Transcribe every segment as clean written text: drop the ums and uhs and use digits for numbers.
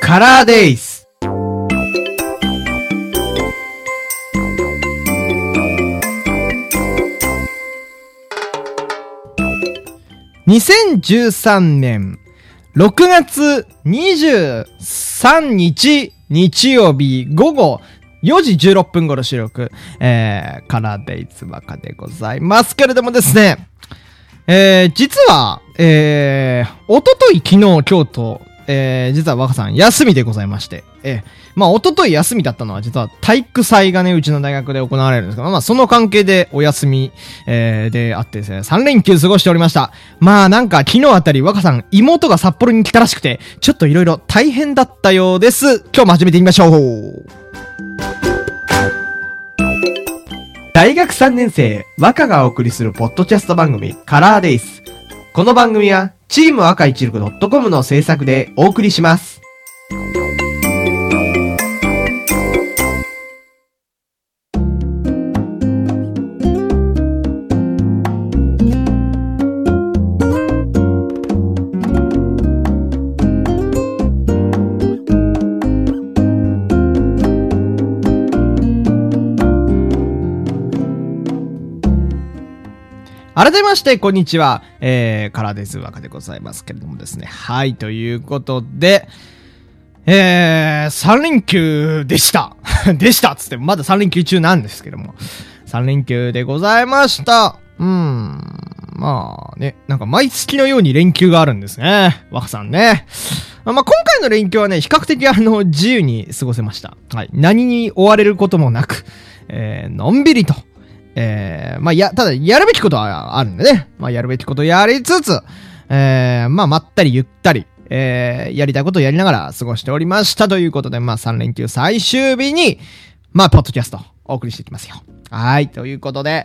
カラーデイス。2013年6月23日日曜日午後4時16分頃収録、カラーデイズバカでございますけれどもですね、実は、おととい、昨日、今日と、実は若さん休みでございまして、おととい休みだったのは実は体育祭がね、うちの大学で行われるんですけど、その関係でお休み、であってですね、3連休過ごしておりました。なんか昨日あたり若さん、妹が札幌に来たらしくて、ちょっといろいろ大変だったようです。今日も始めてみましょう。大学3年生、若がお送りするポッドキャスト番組、カラーデイス。この番組は、チーム赤一力 .com の制作でお送りします。改めまして、こんにちは。カラーデイズ若でございますけれどもですね。はい、ということで、3連休でした。でしたっつって、まだ3連休中なんですけども。3連休でございました。なんか毎月のように連休があるんですね。若さんね。今回の連休はね、比較的自由に過ごせました。はい。何に追われることもなく、のんびりと。ただ、やるべきことはあるんでね。やるべきことやりつつ、まったりゆったり、やりたいことをやりながら過ごしておりましたということで、3連休最終日に、ポッドキャストお送りしていきますよ。はい、ということで、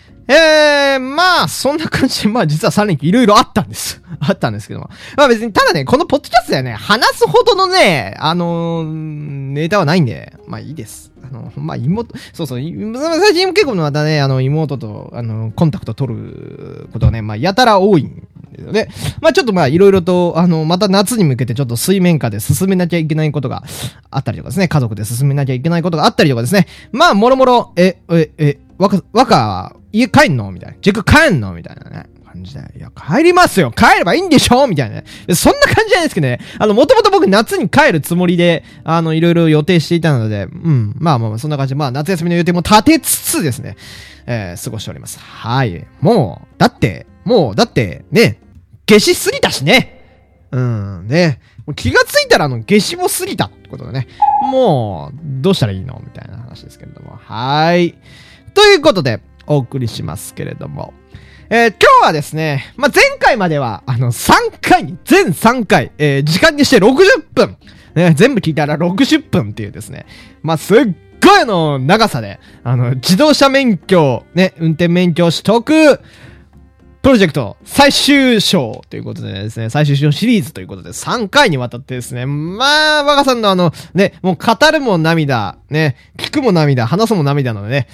そんな感じで、実は3連休いろいろあったんです。あったんですけども。別に、ただね、このポッドキャストではね、話すほどのね、ネタはないんで、いいです。妹、最近結構またね、妹と、コンタクト取ることはね、やたら多いんですよね。ちょっといろいろと、また夏に向けてちょっと水面下で進めなきゃいけないことがあったりとかですね、家族で進めなきゃいけないことがあったりとかですね、もろもろ、若、家帰んのみたいな。実家帰んのみたいなね。感じで。いや、帰りますよ帰ればいいんでしょみたいなね。そんな感じじゃないですけどね。もともと僕夏に帰るつもりで、いろいろ予定していたので、そんな感じで、夏休みの予定も立てつつですね、過ごしております。はい。だってね、夏至過ぎたしね。ね。気がついたら夏至も過ぎたってことでね。もう、どうしたらいいのみたいな話ですけれども。はい。ということで、お送りしますけれども。今日はですね、前回までは、全3回、時間にして60分。ね、全部聞いたら60分っていうですね。すっごい長さで、自動車免許、ね、運転免許取得、プロジェクト最終章ということでですね、最終章シリーズということで3回にわたってですね、若さんのね、もう語るも涙、ね、聞くも涙、話すも涙のね、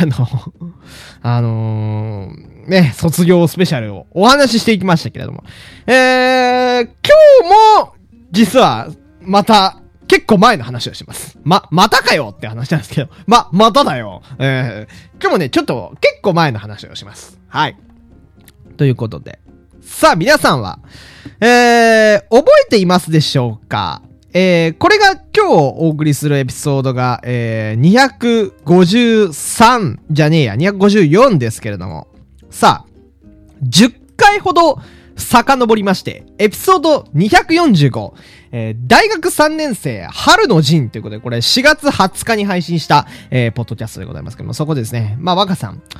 ね、卒業スペシャルをお話ししていきましたけれども、今日も、実は、また、結構前の話をします。またかよって話なんですけど、まただよ。今日もね、ちょっと結構前の話をします。はい。ということで。さあ、皆さんは、覚えていますでしょうか？これが今日お送りするエピソードが、253じゃねえや、254ですけれども。さあ、10回ほど遡りまして、エピソード245、大学3年生春の陣ということで、これ4月20日に配信した、ポッドキャストでございますけども、そこですね。若さん、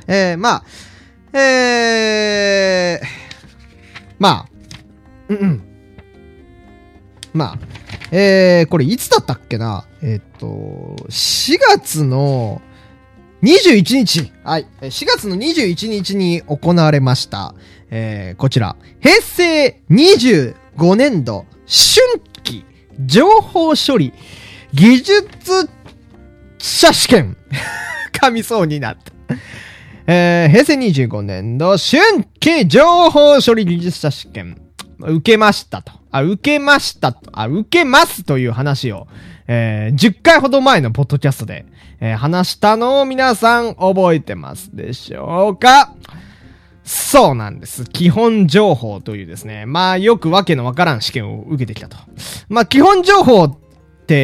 これいつだったっけな4月の21日。はい。4月の21日に行われました。こちら。平成25年度春季情報処理技術者試験。噛みそうになった。平成25年度春季情報処理技術者試験受けましたと。 受けましたと、受けますという話を、10回ほど前のポッドキャストで、話したのを皆さん覚えてますでしょうか？そうなんです。基本情報というですね。まあよくわけのわからん試験を受けてきたと。まあ基本情報って、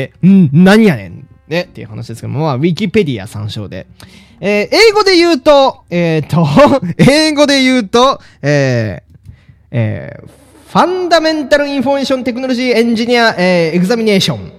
何やねんねっていう話ですけども、まあウィキペディア参照で。英語で言うと、ファンダメンタルインフォメーションテクノロジーエンジニア、エグザミネーション。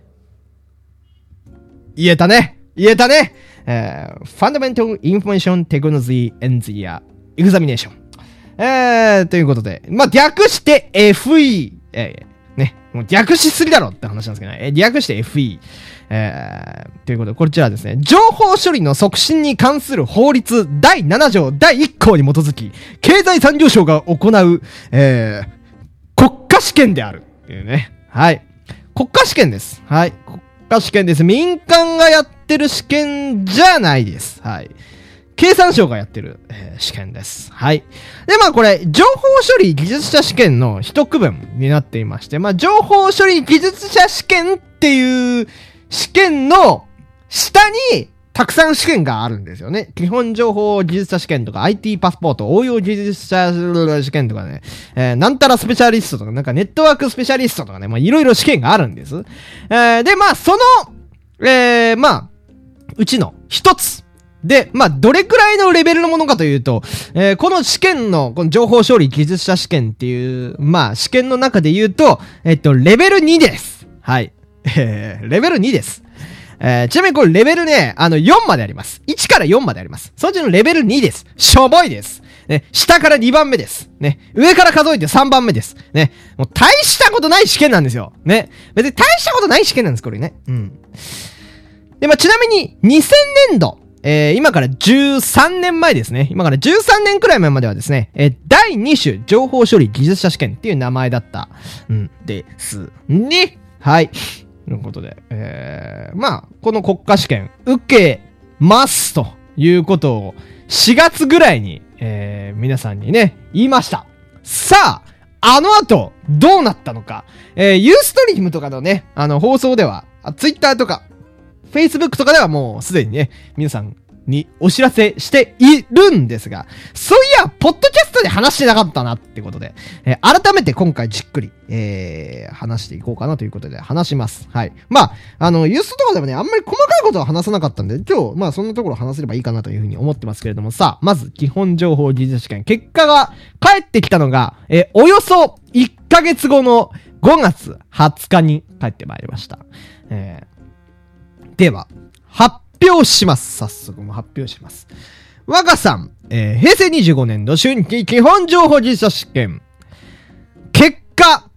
言えたね。ファンダメンタルインフォメーションテクノロジーエンジニアエグザミネーション。ということで、まあ、略して FE。ね。もう略しすぎだろって話なんですけどね。略して FE。ということで、こちらはですね、情報処理の促進に関する法律第7条第1項に基づき、経済産業省が行う、国家試験である。っていうね。はい。国家試験です。はい。国家試験です。民間がやってる試験じゃないです。はい。経産省がやってる、試験です。はい。で、まあこれ、情報処理技術者試験の一区分になっていまして、まあ情報処理技術者試験っていう試験の下にたくさん試験があるんですよね。基本情報技術者試験とか IT パスポート、応用技術者試験とかね、なんたらスペシャリストとか、なんかネットワークスペシャリストとかね、まあいろいろ試験があるんです。で、まあその、まあ、うちの一つ。で、まあ、どれくらいのレベルのものかというと、この試験の、この情報処理技術者試験っていう、まあ、試験の中で言うと、レベル2です。はい。レベル2です。ちなみにこれレベルね、4まであります。1から4まであります。そのうちのレベル2です。しょぼいです。ね、下から2番目です。ね、上から数えて3番目です。ね、もう大したことない試験なんですよ。ね、別に大したことない試験なんです、これね。うん。で、まあ、ちなみに、2000年度、今から13年前ですね。今から13年くらい前まではですね、第2種情報処理技術者試験っていう名前だった。ですね。はい。ということで、まあ、この国家試験、受けますということを4月ぐらいに、皆さんにね、言いました。さあ、あの後、どうなったのか。ユーストリームとかのね、放送では、ツイッターとか、Facebook とかではもうすでにね、皆さんにお知らせしているんですが、そういや、ポッドキャストで話してなかったなってことで、改めて今回じっくり、話していこうかなということで話します。はい。まあ、ユースとかでもね、あんまり細かいことは話さなかったんで、今日、まあそんなところ話せればいいかなというふうに思ってますけれども、さあ、まず基本情報技術試験、結果が返ってきたのが、およそ1ヶ月後の5月20日に返ってまいりました。では、発表します。早速も発表します。若さん、平成25年度春季基本情報技術者試験。結果、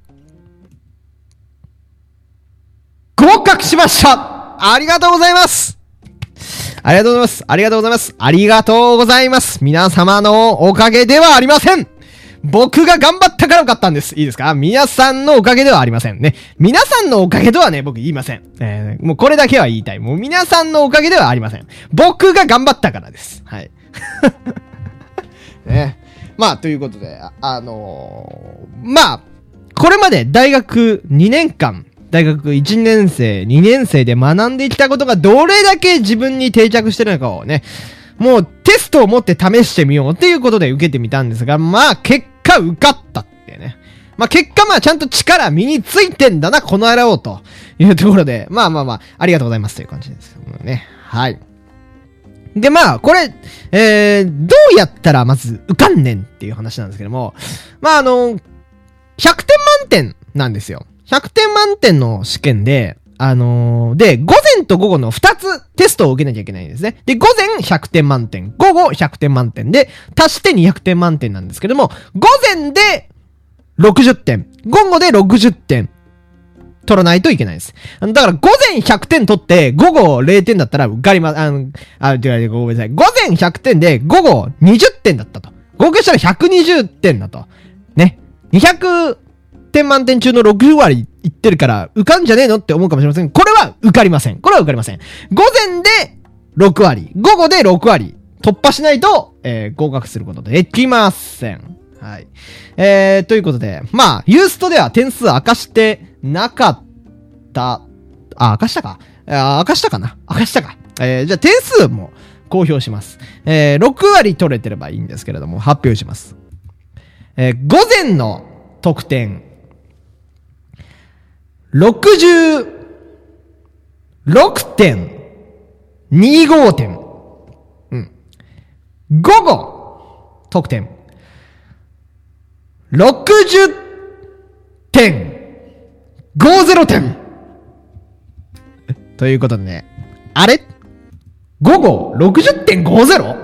合格しました。ありがとうございます。ありがとうございます。ありがとうございます。ありがとうございます。皆様のおかげではありません。僕が頑張ったから受かったんです。いいですか？皆さんのおかげではありませんね。皆さんのおかげとはね、僕言いません。もうこれだけは言いたい。もう皆さんのおかげではありません。僕が頑張ったからです。はい。ね。まあ、ということで、まあ、これまで大学2年間、大学1年生、2年生で学んできたことがどれだけ自分に定着してるのかをね、もうテストを持って試してみようっていうことで受けてみたんですが、まあ結果受かったってね。まあ結果まあちゃんと力身についてんだな、この野郎というところで、まあ、ありがとうございますという感じですよね。はい。でまあ、これ、どうやったらまず受かんねんっていう話なんですけども、まあ100点満点なんですよ。100点満点の試験で、で、午前と午後の2つテストを受けなきゃいけないんですね。で、午前100点満点、午後100点満点で、足して200点満点なんですけども、午前で60点、午後で60点取らないといけないです。だから、午前100点取って、午後0点だったら受かりま、ごめんなさい。午前100点で、午後20点だったと。合計したら120点だと。ね。200点満点中の6割いってるから受かんじゃねえのって思うかもしれません。これは受かりません。これは受かりません。午前で6割、午後で6割突破しないと、合格することできません。 はい。ということで、まあ、ユーストでは点数明かしてなかった、明かしたか。明かしたか。じゃあ点数も公表します。6割取れてればいいんですけれども、発表します。午前の得点、66.25 点。うん。午後、得点、60.50 点。ということでね、あれ午後 60.50?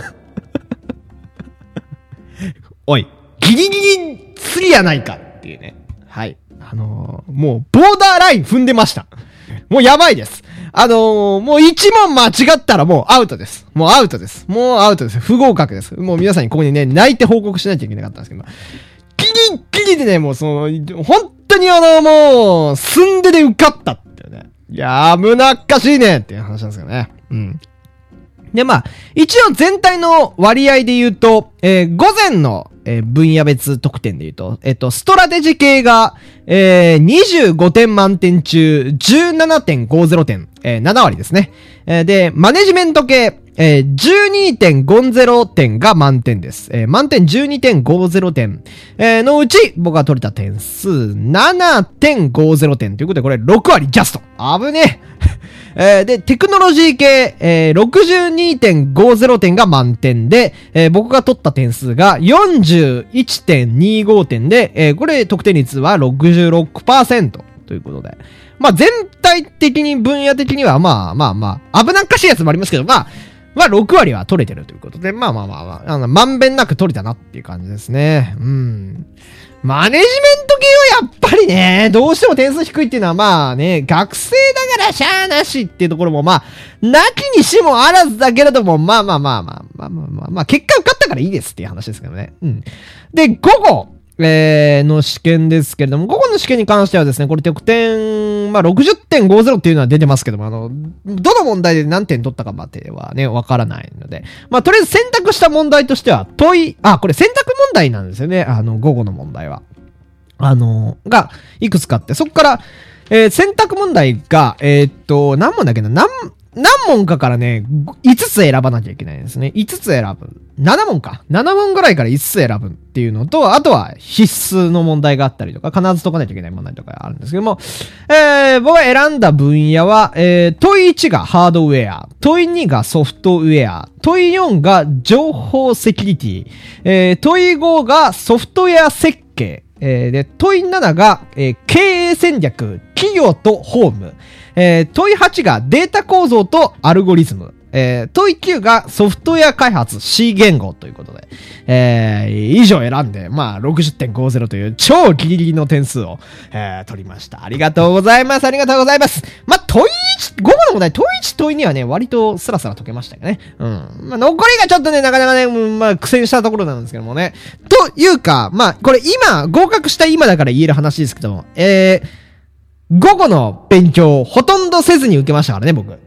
おい、ギリギリすぎやないかっていうね。はい。もう、ボーダーライン踏んでました。もうやばいです。もう1問間違ったらもうアウトです。もうアウトです。不合格です。もう皆さんにここにね、泣いて報告しなきゃいけなかったんですけど。ギリギリでね、もう本当にもう、すんでで受かったってね。いやー、胸っかしいねっていう話なんですよね。うん。で、まあ、一応全体の割合で言うと、午前の、分野別得点で言うと、ストラテジ系が、25点満点中 17.50 点、7割ですね。で、マネジメント系、12.50 点が満点です。満点 12.50 点、のうち僕が取れた点数 7.50 点ということでこれ6割ジャスト。危ねえ。で、テクノロジー系、62.50 点が満点で、僕が取った点数が 41.25 点で、これ得点率は 66% ということで。まあ、全体的に分野的にはまあ、危なっかしいやつもありますけど、まあ、6割は取れてるということで、まあ、まんべんなく取れたなっていう感じですね。うん。マネジメント系はやっぱりね、どうしても点数低いっていうのはまあね、学生だからしゃーなしっていうところもまあ、なきにしもあらずだけれども、まあ、結果受かったからいいですっていう話ですけどね。うん。で、午後、の試験ですけれども、午後の試験に関してはですね、これ得点、まあ、60.50 っていうのは出てますけども、どの問題で何点取ったかまではね、わからないので、まあ、とりあえず選択した問題としては、これ選択問題なんですよね、午後の問題は。が、いくつかあって、そこから、選択問題が、何問だっけな、何問かからね、5つ選ばなきゃいけないんですね。5つ選ぶ。7問か。7問ぐらいから5つ選ぶっていうのと、あとは必須の問題があったりとか、必ず解かなきゃいけない問題とかあるんですけども、僕が選んだ分野は、問い1がハードウェア、問い2がソフトウェア、問い4が情報セキュリティ、問い5がソフトウェア設計、で、問い7が、経営戦略、企業と法務、問い8がデータ構造とアルゴリズム、問い9がソフトウェア開発 C 言語ということで、以上選んで、まあ、60.50 という超ギリギリの点数を、取りました。ありがとうございます。まあ、問い1、午後の問題、問い1、問い2はね、割とスラスラ解けましたよね。うん。まあ、残りがちょっとね、なかなかね、まあ、苦戦したところなんですけどもね。というか、まあ、これ今、合格した今だから言える話ですけども、午後の勉強、ほとんどせずに受けましたからね、僕。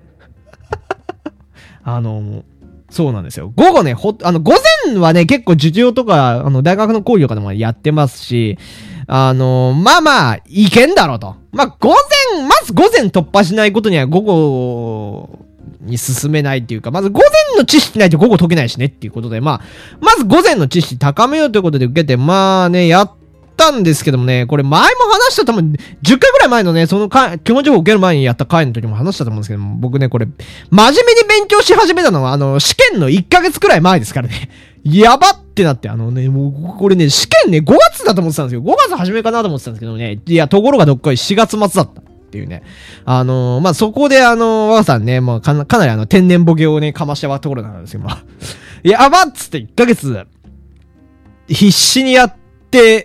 そうなんですよ。午後ね、午前はね、結構授業とか、大学の講義とかでもやってますし、まあ、いけんだろうと。まあ、まず午前突破しないことには午後に進めないっていうか、まず午前の知識ないと午後解けないしねっていうことで、まず午前の知識高めようということで受けて、まあね、やったんですけどもね、これ前も話した多分10回ぐらい前のね、その基本情報を受ける前にやった回の時も話したと思うんですけども、僕ね、これ、真面目に勉強し始めたのは、試験の1ヶ月くらい前ですからね。やばってなって、もう、これね、試験ね、5月だと思ってたんですよ。5月初めかなと思ってたんですけどね。いや、ところがどっかり4月末だったっていうね。まあ、そこで若さんね、まあ、かなり天然ボケをね、かまして終わったところなんですけど、まあ、やばっつって1ヶ月、必死にやって、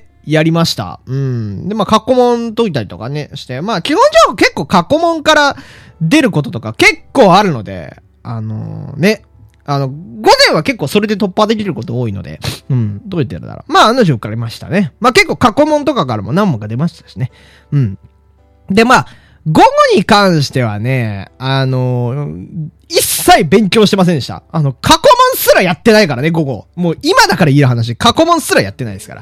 やりました。うん。で、まあ、過去問解いたりとかね、して、まあ、基本上結構過去問から出ることとか結構あるので、ね、午前は結構それで突破できること多いので、うん、解いてるなら。まあ、案の定受かりましたね。まあ、結構過去問とかからも何問か出ましたしね。うん。で、まあ、 午後に関してはね、一切勉強してませんでした。過去問すらやってないからね、午後。もう今だから言える話、過去問すらやってないですから。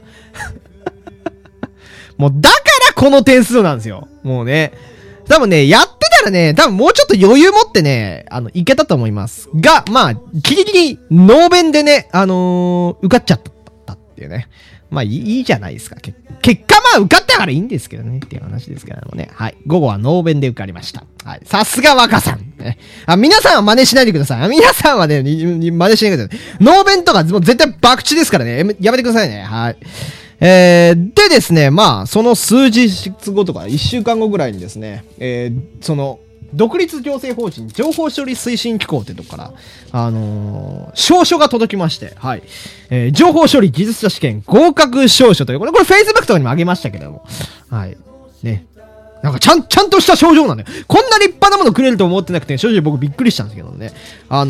もうだからこの点数なんですよ。もうね。多分ね、やってたらね、多分もうちょっと余裕持ってね、いけたと思います。が、まあ、ギリギリ、ノーベンでね、受かっちゃったっていうね。まあ、いいじゃないですか。結果まあ、受かったからいいんですけどね、っていう話ですけどもね。はい。午後はノーベンで受かりました。はい。さすが若さん。ね、皆さんは真似しないでください。皆さんはね、真似しないでください。ノーベンとかもう絶対博打ですからね。やめてくださいね。はい。でですね、まあ、その数日後とか、1週間後ぐらいにですね、独立行政法人情報処理推進機構ってとこから、証書が届きまして、はい。情報処理技術者試験合格証書という、これ Facebook とかにもあげましたけども、はい。ね。なんかちゃんとした症状なんだよ。こんな立派なものくれると思ってなくて、正直僕びっくりしたんですけどね。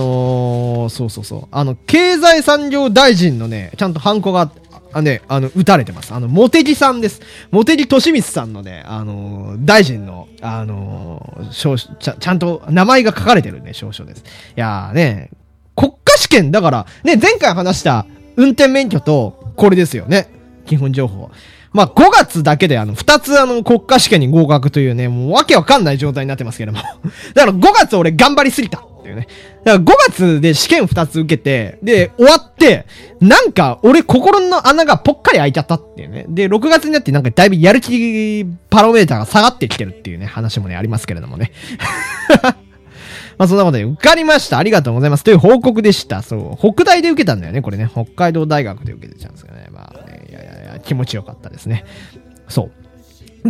そう。経済産業大臣のね、ちゃんとハンコが、打たれてます。茂木さんです。茂木敏光さんのね、大臣の、ちゃんと名前が書かれてるね、証書です。いやーね、国家試験、だから、ね、前回話した運転免許と、これですよね。基本情報。まあ、5月だけで2つ国家試験に合格というね、もうわけわかんない状態になってますけども。だから5月俺頑張りすぎたっていうね。だから5月で試験2つ受けて、で、終わって、なんか俺心の穴がぽっかり開いちゃったっていうね。で、6月になってなんかだいぶやる気パロメーターが下がってきてるっていうね、話もね、ありますけれどもね。まあそんなことで受かりました。ありがとうございます。という報告でした。そう。北大で受けたんだよね、これね。北海道大学で受けてたんですけどね。まあね、いや、気持ちよかったですね。そう。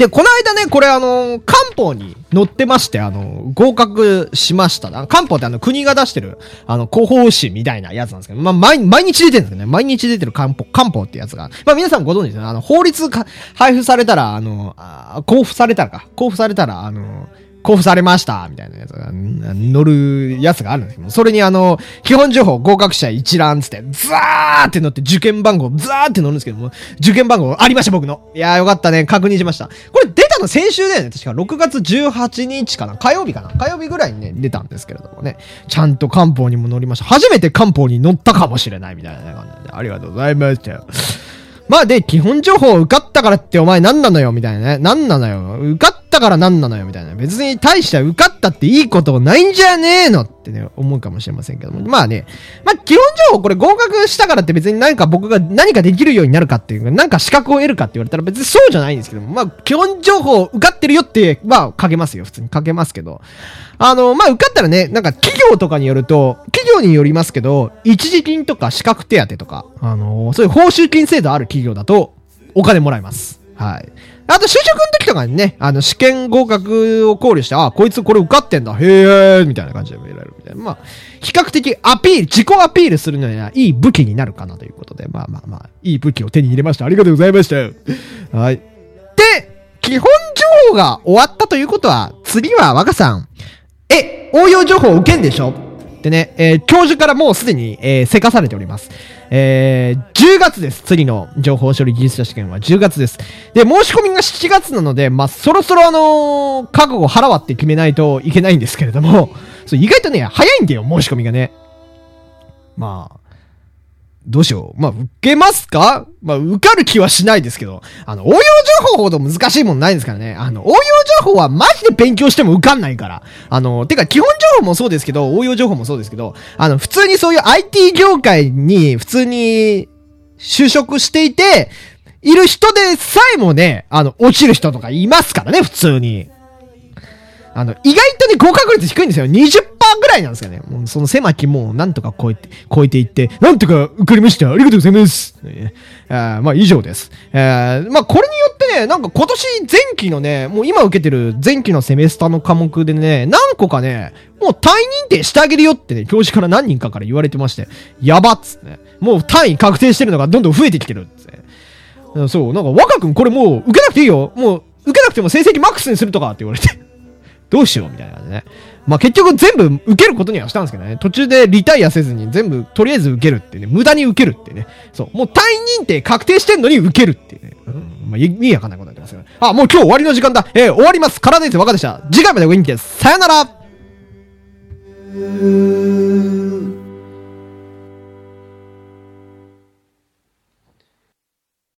で、この間ね、これ漢方に載ってまして、合格しました。漢方って国が出してる、広報誌みたいなやつなんですけど、まあ、毎日出てるんですけどね。毎日出てる漢方ってやつが。まあ、皆さんご存知ですよね。法律配布されたら、交付されたら、交付されました、みたいなやつが載るやつがあるんですけど、それに基本情報合格者一覧つって、ザーって載って受験番号、ザーって載るんですけども、受験番号ありました、僕の。いやーよかったね、確認しました。これ出たの先週だよね、確か6月18日かな、火曜日ぐらいにね、出たんですけれどもね、ちゃんと漢方にも載りました。初めて漢方に載ったかもしれないみたいな感じで、ありがとうございましたよ。まあで、基本情報受かったからってお前何なのよみたいなね。何なのよ。受かったから何なのよみたいな。別に大して受かったっていいことないんじゃねえのってね、思うかもしれませんけども。まあね、まあ基本情報これ合格したからって別に何か僕が何かできるようになるかっていうか、何か資格を得るかって言われたら別にそうじゃないんですけども。まあ基本情報受かってるよって、まあ書けますよ。普通に書けますけど。まあ受かったらね、なんか企業とかによると、企業によりますけど、一時金とか資格手当とか、そういう報酬金制度ある企業だと、お金もらえます。はい。あと、就職の時とかにね、試験合格を考慮して、あ、こいつこれ受かってんだ、へー、みたいな感じで見られるみたいな。まあ、比較的自己アピールするのにはいい武器になるかなということで、まあ、いい武器を手に入れました。ありがとうございました。はい。で、基本情報が終わったということは、次は若さん、応用情報を受けんでしょってね、教授からもうすでに、せかされております。10月です。次の情報処理技術者試験は10月です。で、申し込みが7月なので、まあ、そろそろ覚悟腹割って決めないといけないんですけれども、意外とね、早いんだよ、申し込みがね。まあ、どうしよう。まあ、受けますか？まあ、受かる気はしないですけど、応用情報ほど難しいもんないですからね。応用情報はマジで勉強しても受かんないから。てか、基本情報もそうですけど、応用情報もそうですけど、普通にそういう IT 業界に普通に就職していて、いる人でさえもね、落ちる人とかいますからね、普通に。意外とね、合格率低いんですよ。20%ぐらいなんですよね。もうその狭きもうなんとか超えていって、なんとか受かりました。ありがとうございます。まあ以上です。まあこれによってね、なんか今年前期のね、もう今受けてる前期のセメスターの科目でね、何個かね、もう単位認定してあげるよってね、教授から何人かから言われてまして、やばっつってね。もう単位確定してるのがどんどん増えてきてるっつって。そう、なんか若くんこれもう受けなくていいよ。もう受けなくても成績マックスにするとかって言われて。どうしようみたいな感じでね。まあ、結局全部受けることにはしたんですけどね。途中でリタイアせずに全部とりあえず受けるってね。無駄に受けるってね。そう。もう単位認定確定してんのに受けるってね。まあ、意味わかんないことになってますよね。 あ、もう今日終わりの時間だ。終わります。カラーデイズ若でした。次回までお元気です。さよなら。